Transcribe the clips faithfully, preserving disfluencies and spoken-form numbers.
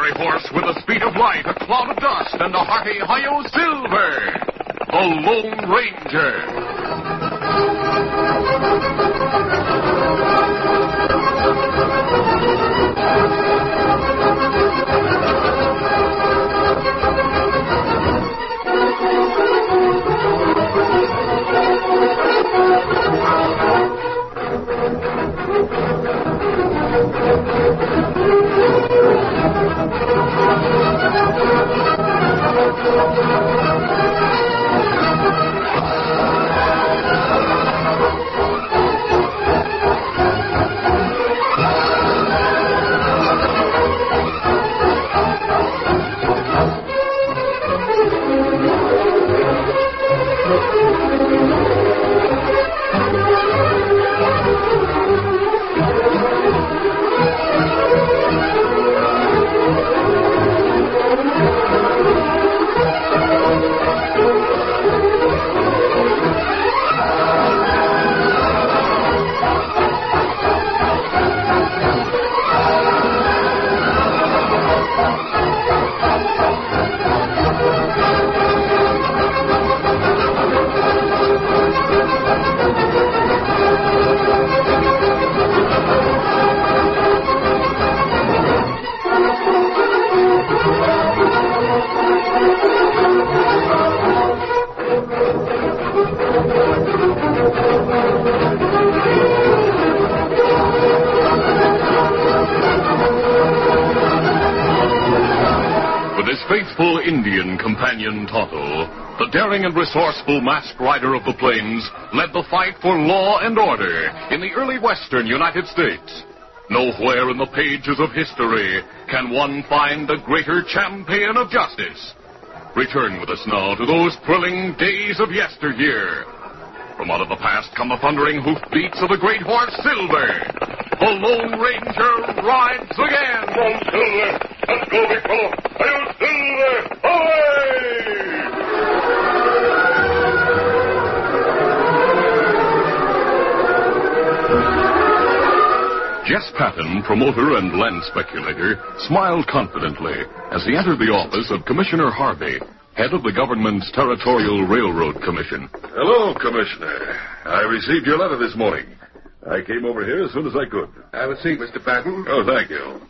fiery horse with the speed of light, a cloud of dust, and a hearty Hi-Yo Silver, the Lone Ranger. Faithful Indian companion Tonto, the daring and resourceful masked rider of the plains, led the fight for law and order in the early western United States. Nowhere in the pages of history can one find a greater champion of justice. Return with us now to those thrilling days of yesteryear. From out of the past come the thundering hoofbeats of the great horse Silver. The Lone Ranger rides again. Come on, Silver. Let's go, big fellow. Hail, Silver! Away! Jess Patton, promoter and land speculator, smiled confidently as he entered the office of Commissioner Harvey, head of the government's Territorial Railroad Commission. Hello, Commissioner. I received your letter this morning. I came over here as soon as I could. Have a seat, Mister Patton. Oh, thank you.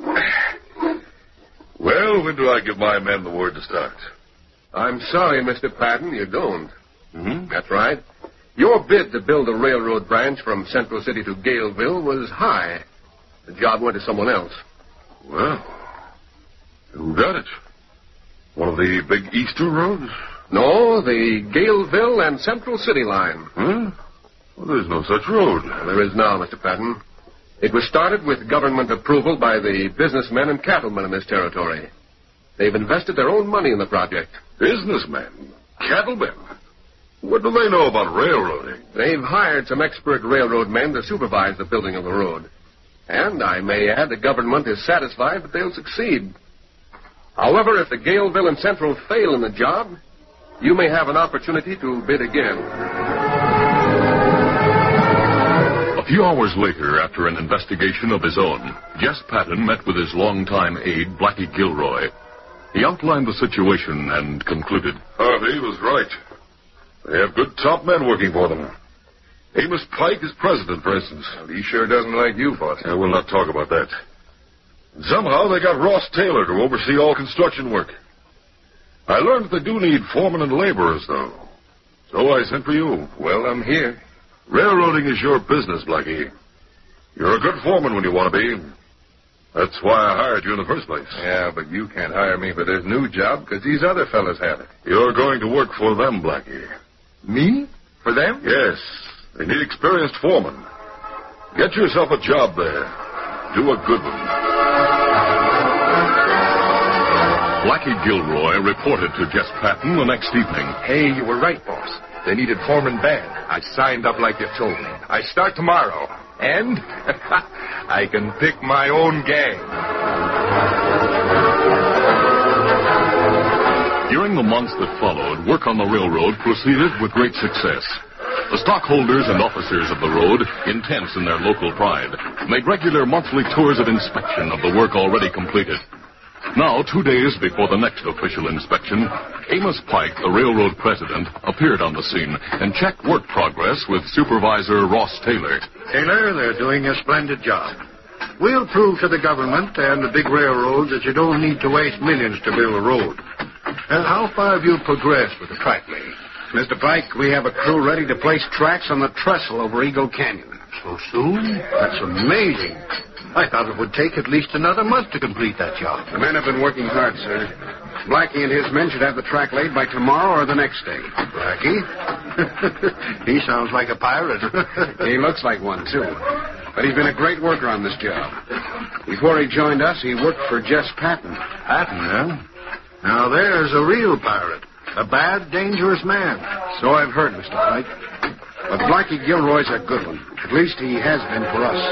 Well, when do I give my men the word to start? I'm sorry, Mister Patton, you don't. Mm-hmm. That's right. Your bid to build a railroad branch from Central City to Galeville was high. The job went to someone else. Well, who got it? One of the big eastern roads? No, the Galeville and Central City line. Huh? Well, there's no such road. Well, there is now, Mister Patton. It was started with government approval by the businessmen and cattlemen in this territory. They've invested their own money in the project. Businessmen? Cattlemen? What do they know about railroading? They've hired some expert railroad men to supervise the building of the road. And I may add the government is satisfied that they'll succeed. However, if the Galeville and Central fail in the job, you may have an opportunity to bid again. A few hours later, after an investigation of his own, Jess Patton met with his longtime aide, Blackie Gilroy. He outlined the situation and concluded. Harvey was right. They have good top men working for them. Amos Pike is president, for instance. Well, he sure doesn't like you, boss. I will not talk about that. Somehow they got Ross Taylor to oversee all construction work. I learned that they do need foremen and laborers, though. So I sent for you. Well, I'm here. Railroading is your business, Blackie. You're a good foreman when you want to be. That's why I hired you in the first place. Yeah, but you can't hire me for this new job because these other fellas have it. You're going to work for them, Blackie. Me? For them? Yes. They need experienced foremen. Get yourself a job there. Do a good one. Blackie Gilroy reported to Jess Patton the next evening. Hey, you were right, boss. They needed foreman bad. I signed up like you told me. I start tomorrow. And I can pick my own gang. During the months that followed, work on the railroad proceeded with great success. The stockholders and officers of the road, intense in their local pride, made regular monthly tours of inspection of the work already completed. Now, two days before the next official inspection, Amos Pike, the railroad president, appeared on the scene and checked work progress with Supervisor Ross Taylor. Taylor, they're doing a splendid job. We'll prove to the government and the big railroads that you don't need to waste millions to build a road. Uh, how far have you progressed with the track laying? Mister Pike, we have a crew ready to place tracks on the trestle over Eagle Canyon. So soon? That's amazing. I thought it would take at least another month to complete that job. The men have been working hard, sir. Blackie and his men should have the track laid by tomorrow or the next day. Blackie? He sounds like a pirate. He looks like one, too. But he's been a great worker on this job. Before he joined us, he worked for Jess Patton. Patton, huh? Now there's a real pirate. A bad, dangerous man. So I've heard, Mister Pike. But Blackie Gilroy's a good one. At least he has been for us.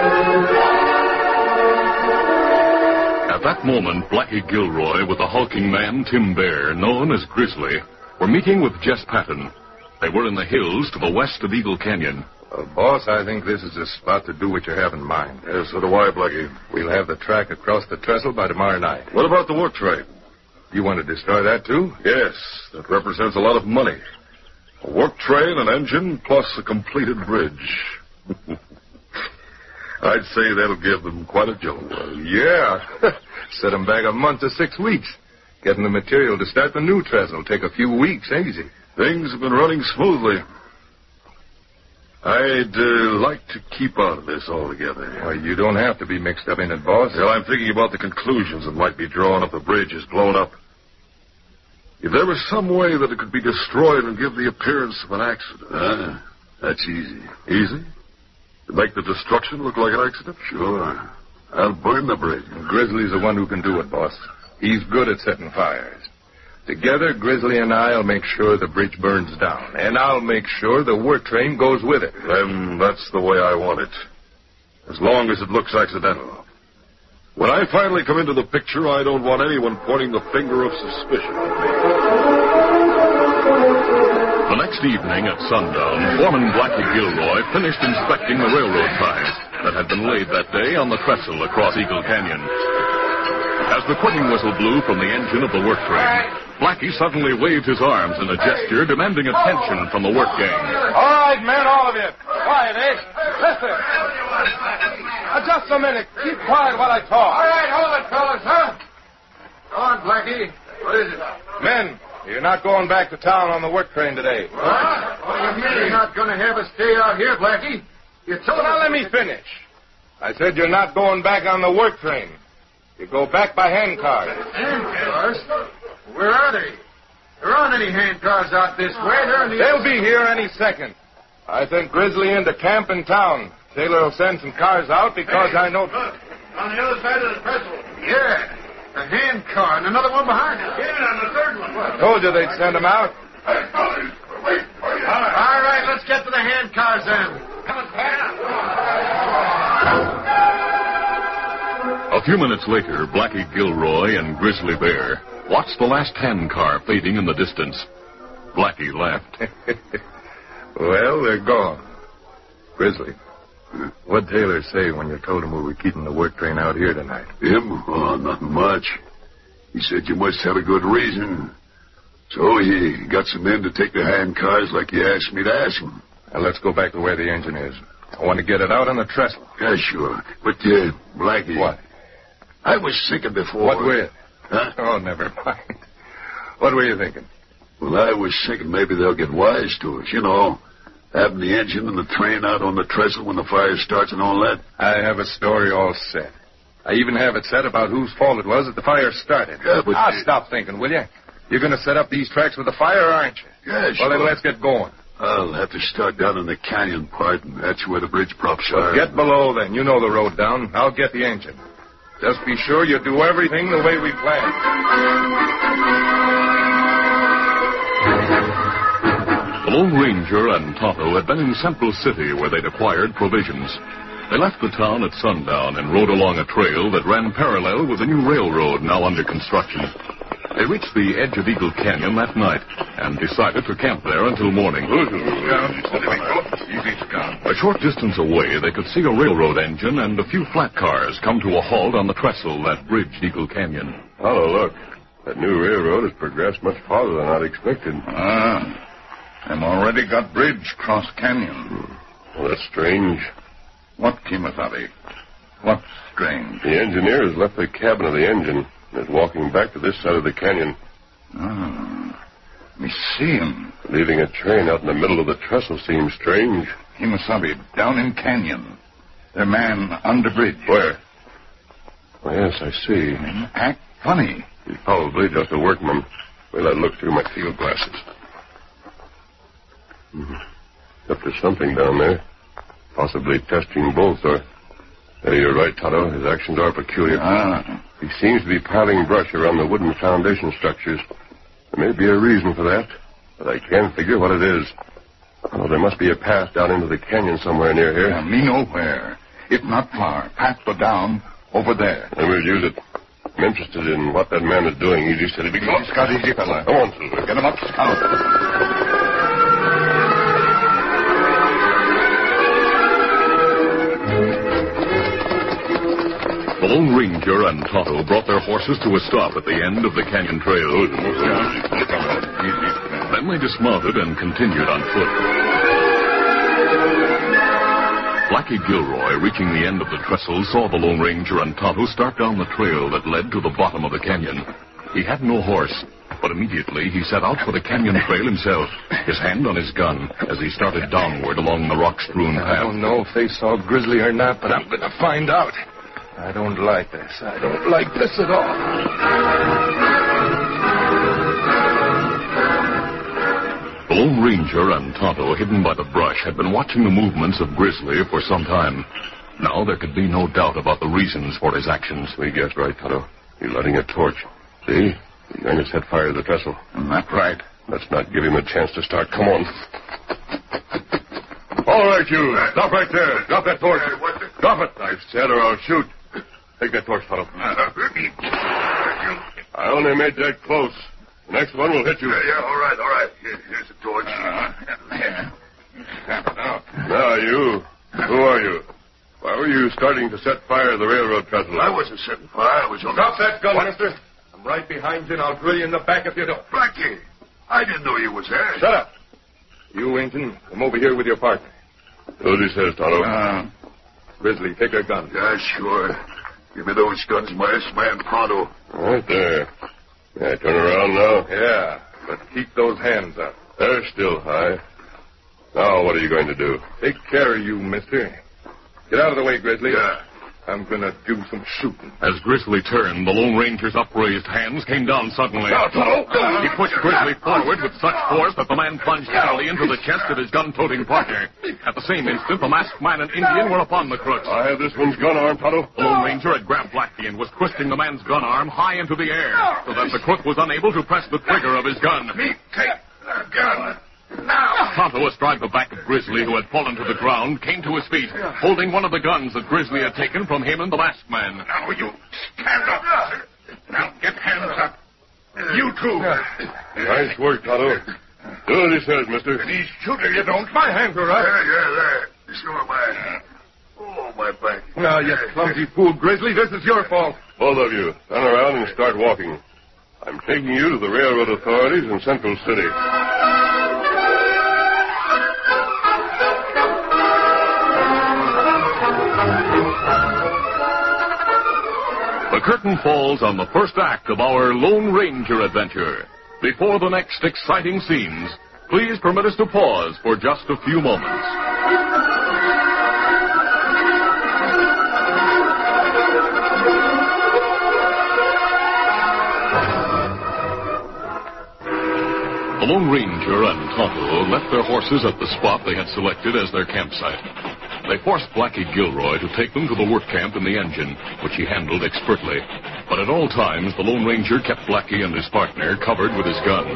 At that moment, Blackie Gilroy with the hulking man, Tim Bear, known as Grizzly, were meeting with Jess Patton. They were in the hills to the west of Eagle Canyon. Uh, boss, I think this is the spot to do what you have in mind. Yes, so do I, Blackie. We'll have the track across the trestle by tomorrow night. What about the work train? You want to destroy that, too? Yes, that represents a lot of money. A work train, an engine, plus a completed bridge. I'd say that'll give them quite a jolt. Well, yeah. Set them back a month to six weeks. Getting the material to start the new trestle will take a few weeks, easy. Things have been running smoothly. I'd uh, like to keep out of this altogether. Well, you don't have to be mixed up in it, boss. Well, I'm thinking about the conclusions that might be drawn if the bridge is blown up. If there was some way that it could be destroyed and give the appearance of an accident. Uh, that's easy. Easy? To make the destruction look like an accident? Sure. I'll burn the bridge. Grizzly's the one who can do it, boss. He's good at setting fires. Together, Grizzly and I'll make sure the bridge burns down. And I'll make sure the work train goes with it. Then that's the way I want it. As long as it looks accidental. When I finally come into the picture, I don't want anyone pointing the finger of suspicion at me. The next evening at sundown, Foreman Blackie Gilroy finished inspecting the railroad ties that had been laid that day on the trestle across Eagle Canyon. As the quitting whistle blew from the engine of the work train, Blackie suddenly waved his arms in a gesture demanding attention from the work gang. All right, men, all of you. Quiet, eh? Listen. Uh, just a minute. Keep quiet while I talk. All right, hold it, fellas, huh? Go on, Blackie. What is it? Men, you're not going back to town on the work train today. What? What do you mean you're not going to have us stay out here, Blackie? You told Now, let me finish. I said you're not going back on the work train. You go back by handcars. Handcars? Where are they? There aren't any handcars out this way. They're in the... They'll be here any second. I sent Grizzly into camp in town. Taylor will send some cars out because hey, I know... Look, on the other side of the trestle. Yeah, a handcar and another one behind it. Yeah, and the third one. I told you they'd send them out. Hey, fellas, wait for you. All right. All right, let's get to the handcars then. Come on, Pat. A few minutes later, Blackie Gilroy and Grizzly Bear watched the last handcar fading in the distance. Blackie laughed. Well, they're gone. Grizzly, what'd Taylor say when you told him we were keeping the work train out here tonight? Him? Oh, nothing much. He said you must have a good reason. So he got some men to take the handcars like you asked me to ask him. Now, let's go back to where the engine is. I want to get it out on the trestle. Yeah, sure. But, uh, Blackie... What? I was thinking before... What with? Huh? Oh, never mind. What were you thinking? Well, I was thinking maybe they'll get wise to us. You know, having the engine and the train out on the trestle when the fire starts and all that. I have a story all set. I even have it set about whose fault it was that the fire started. Yeah, but... Now, stop thinking, will you? You're going to set up these tracks with the fire, aren't you? Yeah, sure. Well, then let's get going. I'll have to start down in the canyon part, and that's where the bridge props Well, are. get below, then. You know the road down. I'll get the engine. Just be sure you do everything the way we planned. The Lone Ranger and Tonto had been in Central City where they'd acquired provisions. They left the town at sundown and rode along a trail that ran parallel with the new railroad now under construction. They reached the edge of Eagle Canyon that night and decided to camp there until morning. A short distance away, they could see a railroad engine and a few flat cars come to a halt on the trestle that bridged Eagle Canyon. Oh, look. That new railroad has progressed much farther than I'd expected. Ah. Them already got bridge cross canyon. Well, that's strange. What, Kimasabi? What's strange? The engineer has left the cabin of the engine and is walking back to this side of the canyon. Ah. Me see him. Leaving a train out in the middle of the trestle seems strange. Kimasabi, down in canyon. Their man under bridge. Where? Oh, yes, I see. Act funny. He's probably just a workman. Well, I look through my field glasses. Mm-hmm. Up to something down there. Possibly testing bolts or... Hey, you're right, Tonto. His actions are peculiar. Ah. He seems to be piling brush around the wooden foundation structures. There may be a reason for that, but I can't figure what it is. Oh, there must be a path down into the canyon somewhere near here. Yeah, me know where. If not far. Path go down over there. Then we'll use it. I'm interested in what that man is doing. Easy, steady, big Easy, Scott, easy, fella. Come on, Silver. Get him up, Scout. The Lone Ranger and Tonto brought their horses to a stop at the end of the canyon trail. Then they dismounted and continued on foot. Blackie Gilroy, reaching the end of the trestle, saw the Lone Ranger and Tonto start down the trail that led to the bottom of the canyon. He had no horse, but immediately he set out for the canyon trail himself, his hand on his gun, as he started downward along the rock-strewn path. I don't know if they saw Grizzly or not, but I'm going to find out. I don't like this. I don't like this at all. The Lone Ranger and Tonto, hidden by the brush, had been watching the movements of Grizzly for some time. Now there could be no doubt about the reasons for his actions. We guessed right, Tonto. He's lighting a torch. See? He's going to set fire to the trestle. That's right. Let's not give him a chance to start. Come on. All right, you. Stop right there. Drop that torch. Drop it, I said, or I'll shoot. Take that torch, Tonto. I only made that close. The next one will hit you. Yeah, yeah, all right, all right. Here, here's the torch. Uh, Now, you. Who are you? Why were you starting to set fire to the railroad trestle? I wasn't setting fire. I was on... Drop that gun, mister. I'm right behind you, and I'll drill you in the back if you don't. Blackie, I didn't know you was there. Shut up. You, Winton, come over here with your partner. Do as he says, Tonto. Uh, Grizzly, take your gun. Yeah, sure. Give me those guns, my man, pronto. Right there. Yeah, turn around now. Yeah, but keep those hands up. They're still high. Now, what are you going to do? Take care of you, mister. Get out of the way, Grizzly. Yeah. I'm going to do some shooting. As Grizzly turned, the Lone Ranger's upraised hands came down suddenly. Now, Tonto. He pushed Grizzly forward with such force that the man plunged heavily into the chest of his gun-toting partner. At the same instant, the masked man and Indian were upon the crooks. I have this one's gun arm, Tonto. The Lone Ranger had grabbed Blackie and was twisting the man's gun arm high into the air so that the crook was unable to press the trigger of his gun. Me take the gun. Now. Tonto, astride the back of Grizzly, who had fallen to the ground, came to his feet, holding one of the guns that Grizzly had taken from him and the masked man. Now, you stand up. Now, get hands up. You too. Nice work, Tonto. Do as he says, mister. He's shooting, you don't. My hands are up. Yeah, yeah, there. Sure, man. Oh, my back. Now, you clumsy fool, Grizzly, this is your fault. Both of you, turn around and start walking. I'm taking you to the railroad authorities in Central City. The curtain falls on the first act of our Lone Ranger adventure. Before the next exciting scenes, please permit us to pause for just a few moments. The Lone Ranger and Tonto left their horses at the spot they had selected as their campsite. They forced Blackie Gilroy to take them to the work camp in the engine, which he handled expertly. But at all times, the Lone Ranger kept Blackie and his partner covered with his gun.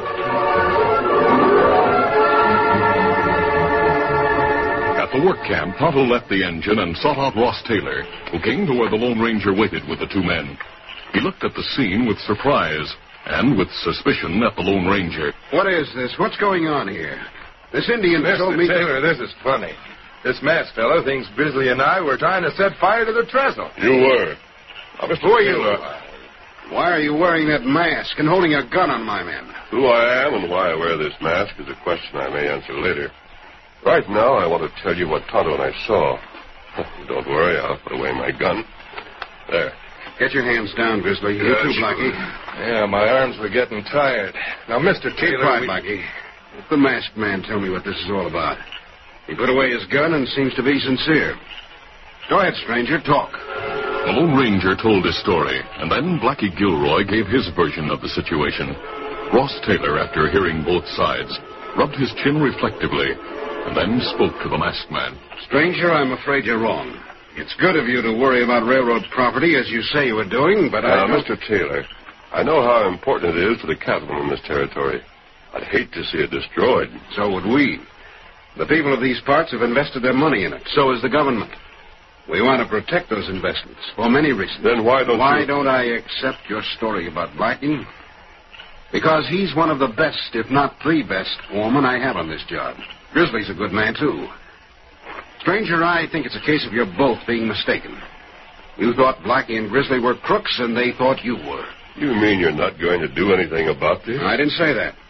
At the work camp, Tonto left the engine and sought out Ross Taylor, who came to where the Lone Ranger waited with the two men. He looked at the scene with surprise, and with suspicion at the Lone Ranger. What is this? What's going on here? This Indian Mister told me... Taylor, this is funny. This masked fellow thinks Grizzly and I were trying to set fire to the trestle. You were. Now, Mister Who are you? Taylor, Why are you wearing that mask and holding a gun on my men? who I am and why I wear this mask is a question I may answer later. Right now, I want to tell you what Tonto and I saw. Don't worry, I'll put away my gun. There. Get your hands down, Grizzly. You Yeah, too, sure. Blackie. Yeah, my arms were getting tired. Now, Mister Keep Taylor... quiet, we- Blackie. Let the masked man tell me what this is all about. He put away his gun and seems to be sincere. Go ahead, stranger. Talk. The Lone Ranger told his story, and then Blackie Gilroy gave his version of the situation. Ross Taylor, after hearing both sides, rubbed his chin reflectively, and then spoke to the masked man. Stranger, I'm afraid you're wrong. It's good of you to worry about railroad property, as you say you were doing, but I... Now, don't- Mister Taylor, I know how important it is to the cattlemen in this territory. I'd hate to see it destroyed. So would we. The people of these parts have invested their money in it. So has the government. We want to protect those investments for many reasons. Then why don't Why you... don't I accept your story about Blackie? Because he's one of the best, if not the best, foreman I have on this job. Grizzly's a good man, too. Stranger, I think it's a case of you're both being mistaken. You thought Blackie and Grizzly were crooks, and they thought you were. You mean you're not going to do anything about this? I didn't say that.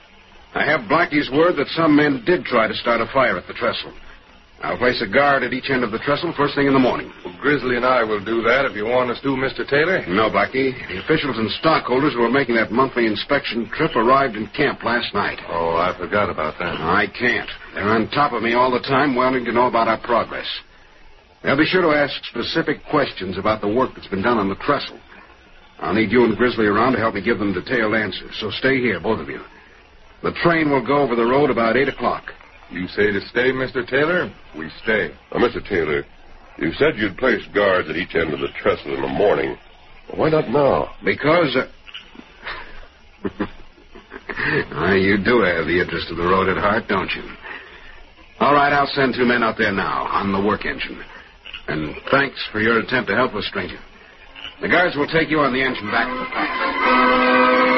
I have Blackie's word that some men did try to start a fire at the trestle. I'll place a guard at each end of the trestle first thing in the morning. Well, Grizzly and I will do that if you want us to, Mister Taylor. No, Blackie. The officials and stockholders who were making that monthly inspection trip arrived in camp last night. Oh, I forgot about that. I can't. They're on top of me all the time, wanting to know about our progress. They'll be sure to ask specific questions about the work that's been done on the trestle. I'll need you and Grizzly around to help me give them detailed answers, so stay here, both of you. The train will go over the road about eight o'clock. You say to stay, Mister Taylor? We stay. Now, Mister Taylor, you said you'd place guards at each end of the trestle in the morning. Well, why not now? Because... Uh... ah, you do have the interest of the road at heart, don't you? All right, I'll send two men out there now on the work engine. And thanks for your attempt to help us, stranger. The guards will take you on the engine back to the pass.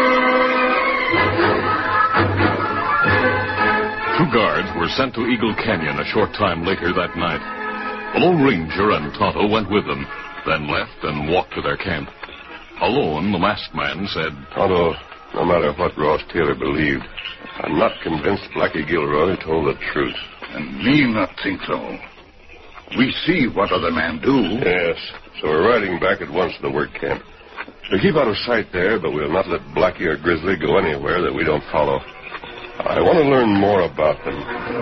Two guards were sent to Eagle Canyon a short time later that night. The Lone Ranger and Tonto went with them, then left and walked to their camp. Alone, the masked man said, Tonto, no matter what Ross Taylor believed, I'm not convinced Blackie Gilroy told the truth. And me not think so. We see what other men do. Yes, so we're riding back at once to the work camp. We keep out of sight there, but we'll not let Blackie or Grizzly go anywhere that we don't follow. I want to learn more about them.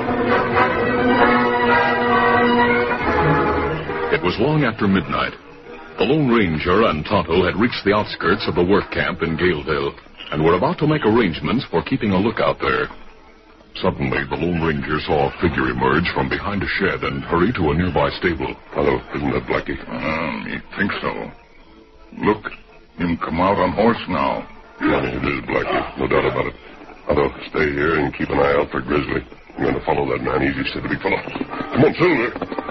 It was long after midnight. The Lone Ranger and Tonto had reached the outskirts of the work camp in Galeville and were about to make arrangements for keeping a lookout there. Suddenly, the Lone Ranger saw a figure emerge from behind a shed and hurry to a nearby stable. Tonto, isn't that Blackie? Um, you think so? Look, him come out on horse now. Yeah, it is Blackie, no doubt about it. Tonto, stay here and keep an eye out for Grizzly. I'm going to follow that man easy, said the big fellow. Come on, Silver.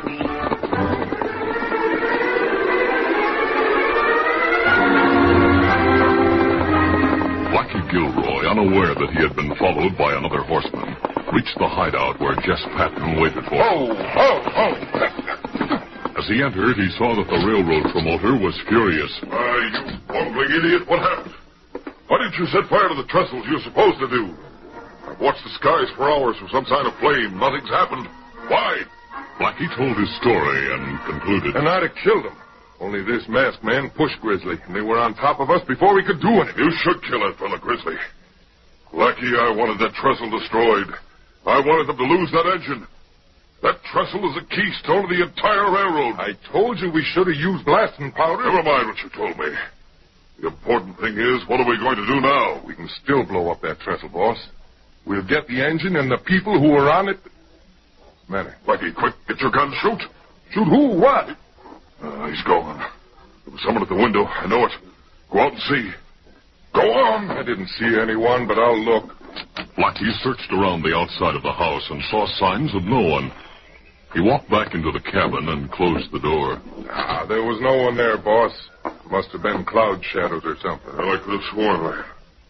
Blackie Gilroy, unaware that he had been followed by another horseman, reached the hideout where Jess Patton waited for him. Oh, oh, oh. As he entered, he saw that the railroad promoter was furious. Why, you bumbling idiot, what happened? Why didn't you set fire to the trestles you're supposed to do? I've watched the skies for hours for some sign of flame. Nothing's happened. Why? Blackie told his story and concluded. And I'd have killed him. Only this masked man pushed Grizzly, and they were on top of us before we could do anything. You should kill that fella, Grizzly. Lucky I wanted that trestle destroyed. I wanted them to lose that engine. That trestle is a keystone of the entire railroad. I told you we should have used blasting powder. Never mind what you told me. The important thing is, what are we going to do now? We can still blow up that trestle, boss. We'll get the engine and the people who were on it. Manny. Blackie, quick, get your gun, shoot. Shoot who? What? Uh, he's gone. There was someone at the window. I know it. Go out and see. Go on. I didn't see anyone, but I'll look. Blackie searched around the outside of the house and saw signs of no one. He walked back into the cabin and closed the door. Ah, there was no one there, boss. Must have been cloud shadows or something. Well, I could have sworn that.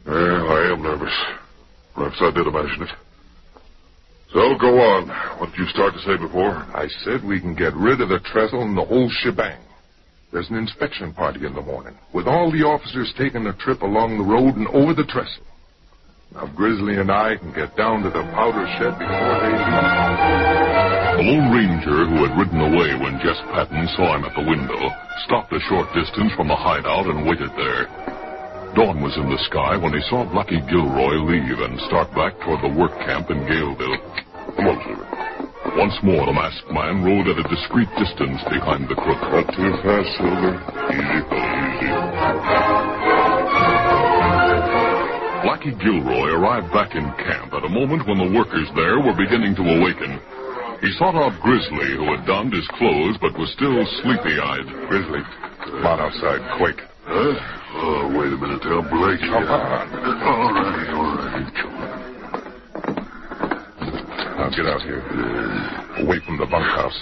Well, I am nervous. Perhaps I did imagine it. So, go on. What did you start to say before? I said we can get rid of the trestle and the whole shebang. There's an inspection party in the morning, with all the officers taking a trip along the road and over the trestle. Now, Grizzly and I can get down to the powder shed before they leave. The Lone Ranger, who had ridden away when Jess Patton saw him at the window, stopped a short distance from the hideout and waited there. Dawn was in the sky when he saw Blackie Gilroy leave and start back toward the work camp in Galeville. Come on, Silver. Once more, the masked man rode at a discreet distance behind the crook. Not too fast, Silver. Easy, fella, easy. Blackie Gilroy arrived back in camp at a moment when the workers there were beginning to awaken. He sought out Grizzly, who had donned his clothes but was still sleepy-eyed. Grizzly, come on outside, quick. Huh? Oh, wait a minute there, Blackie. Come on. All right, all right. Come on. Now get out here. Away from the bunkhouse.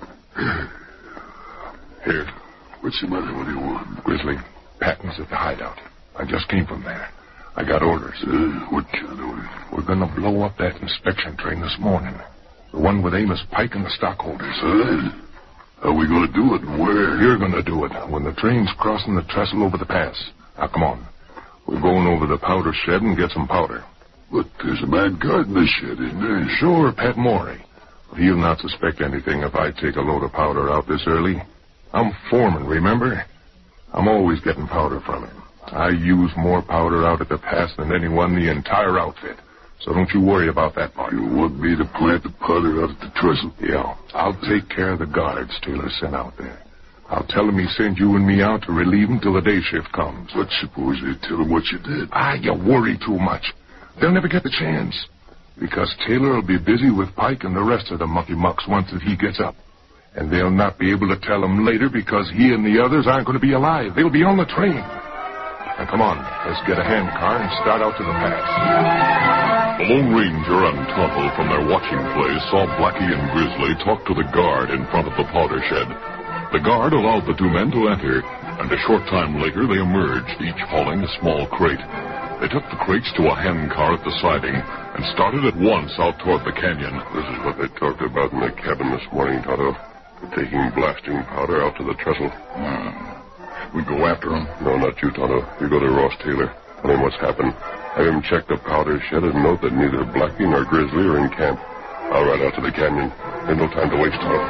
Here. What's the matter? What do you want? Grizzly, Patton's at the hideout. I just came from there. I got orders. Uh, what kind of orders? We're going to blow up that inspection train this morning. The one with Amos Pike and the stockholders. Uh, how are we going to do it and where? You're going to do it when the train's crossing the trestle over the pass. Now, come on. We're going over the powder shed and get some powder. But there's a man guarding the shed, isn't there? Sure, Pat Morey. He'll not suspect anything if I take a load of powder out this early. I'm foreman, remember? I'm always getting powder from him. I use more powder out at the pass than anyone in the entire outfit. So don't you worry about that, Mark. You want me to plant the powder out at the trestle? Yeah. I'll take care of the guards Taylor sent out there. I'll tell him he sent you and me out to relieve him till the day shift comes. But suppose they tell him what you did? Ah, you worry too much. They'll never get the chance. Because Taylor will be busy with Pike and the rest of the mucky mucks once that he gets up. And they'll not be able to tell him later because he and the others aren't going to be alive. They'll be on the train. Now, come on. Let's get a hand car and start out to the pass. The Lone Ranger and Tonto from their watching place saw Blackie and Grizzly talk to the guard in front of the powder shed. The guard allowed the two men to enter, and a short time later they emerged, each hauling a small crate. They took the crates to a hand car at the siding and started at once out toward the canyon. This is what they talked about in the cabin this morning, Tonto. Taking blasting powder out to the trestle. Hmm. We go after him? No, not you, Tonto. You go to Ross Taylor. Tell him what's happened. Have him check the powder shed and note that neither Blackie nor Grizzly are in camp. I'll ride out to the canyon. There's no time to waste, Tonto.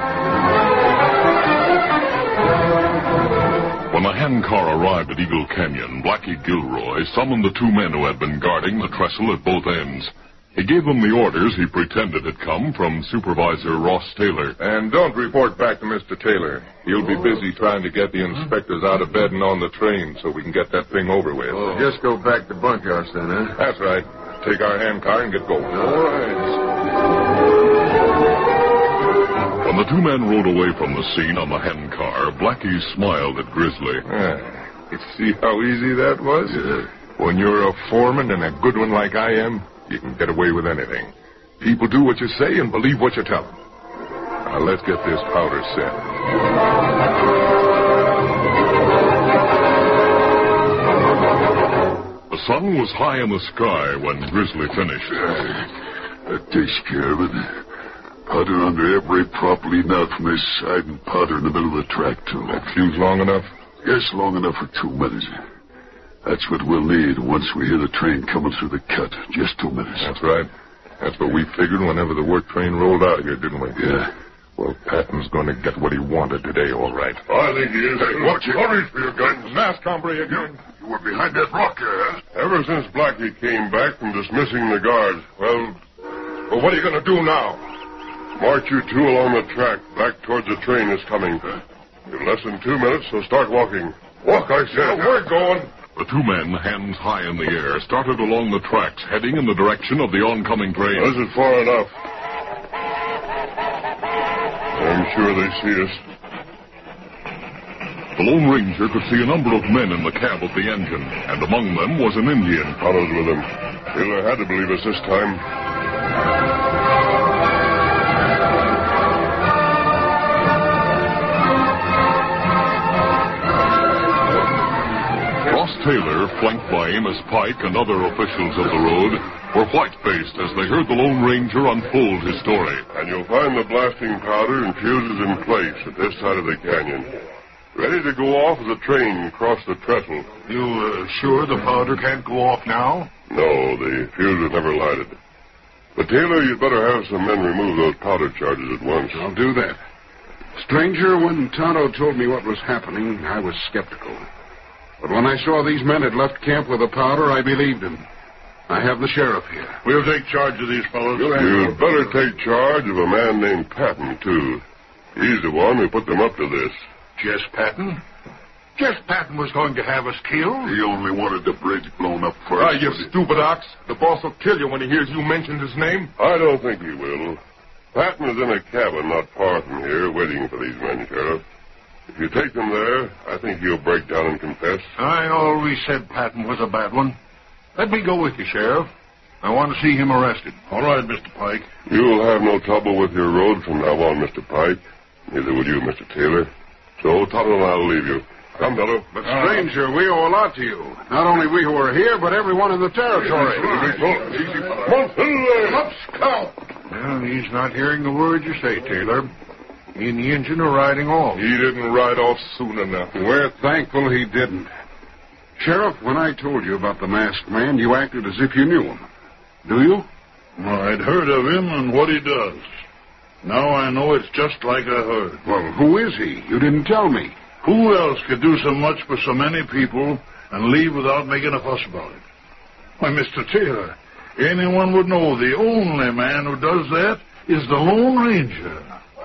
When the hand car arrived at Eagle Canyon, Blackie Gilroy summoned the two men who had been guarding the trestle at both ends. He gave them the orders he pretended had come from Supervisor Ross Taylor. And don't report back to Mister Taylor. He'll be busy trying to get the inspectors out of bed and on the train so we can get that thing over with. Oh. Just go back to bunkhouse then, huh? That's right. Take our hand car and get going. All right. When the two men rode away from the scene on the hand car, Blackie smiled at Grizzly. Ah, you see how easy that was? Yeah. When you're a foreman and a good one like I am, you can get away with anything. People do what you say and believe what you tell them. Now, let's get this powder set. The sun was high in the sky when Grizzly finished. Uh, that takes care of it. Powder under every prop leading out from this side and powder in the middle of the track, too. That fuse long enough? Yes, long enough for two minutes. That's what we'll need once we hear the train coming through the cut. Just two minutes. That's right. That's what we figured whenever the work train rolled out of here, didn't we? Yeah. Well, Patton's going to get what he wanted today, all right. I think he is. Hey, watch it. Hurry for your guns. Mask hombre again. You were behind that rock there, huh? Ever since Blackie came back from dismissing the guards, well, Well, what are you going to do now? march you two along the track back towards the train that's coming. In less than two minutes, so start walking. Walk, I said. We're going. The two men, hands high in the air, started along the tracks, heading in the direction of the oncoming train. This is far enough. I'm sure they see us. The Lone Ranger could see a number of men in the cab of the engine, and among them was an Indian. Tonto's with him. Taylor had to believe us this time. Taylor, flanked by Amos Pike and other officials of the road, were white-faced as they heard the Lone Ranger unfold his story. And you'll find the blasting powder and fuses in place at this side of the canyon, ready to go off as the train crossed the trestle. You uh, sure the powder can't go off now? No, the fuse was never lighted. But, Taylor, you'd better have some men remove those powder charges at once. I'll do that. Stranger, when Tonto told me what was happening, I was skeptical. But when I saw these men had left camp with the powder, I believed him. I have the sheriff here. We'll take charge of these fellows. You'd better take charge of a man named Patton, too. He's the one who put them up to this. Jess Patton? Jess Patton was going to have us killed? He only wanted the bridge blown up first. Ah, you stupid ox. The boss will kill you when he hears you mention his name. I don't think he will. Patton is in a cabin not far from here, waiting for these men, Sheriff. If you take them there, I think he'll break down and confess. I always said Patton was a bad one. Let me go with you, Sheriff. I want to see him arrested. All right, Mister Pike. You'll have no trouble with your road from now on, Mister Pike. Neither will you, Mister Taylor. So Tonto and I'll leave you. Come, fellow. But, stranger, we owe a lot to you. Not only we who are here, but everyone in the territory. Easy, fellow. Scout. Well, he's not hearing the words you say, Taylor. He and the engine are riding off. He didn't ride off soon enough. We're thankful he didn't. Sheriff, when I told you about the masked man, you acted as if you knew him. Do you? Well, I'd heard of him and what he does. Now I know it's just like I heard. Well, who is he? You didn't tell me. Who else could do so much for so many people and leave without making a fuss about it? Why, Mister Taylor, anyone would know the only man who does that is the Lone Ranger.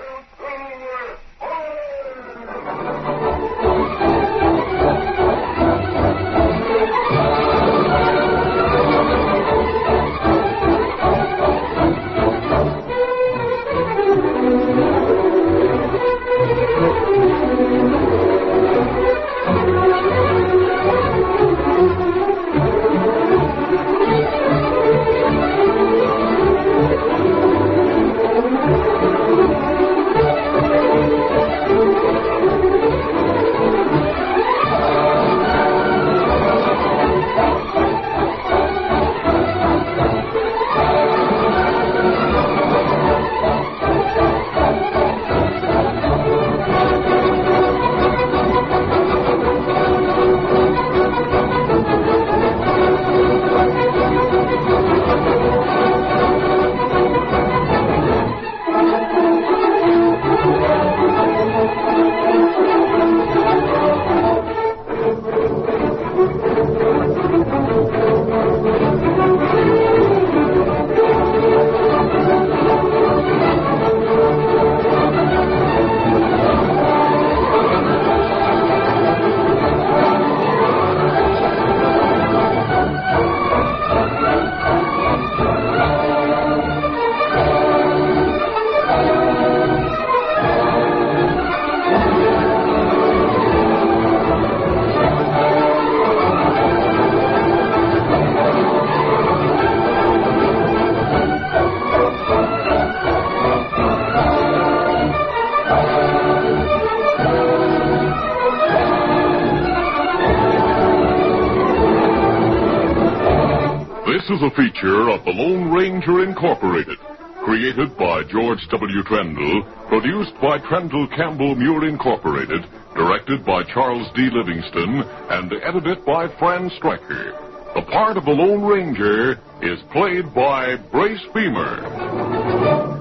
This is a feature of the Lone Ranger Incorporated, created by George W. Trendle, produced by Trendle Campbell Muir Incorporated, directed by Charles D. Livingston, and edited by Fran Stryker. The part of the Lone Ranger is played by Brace Beamer.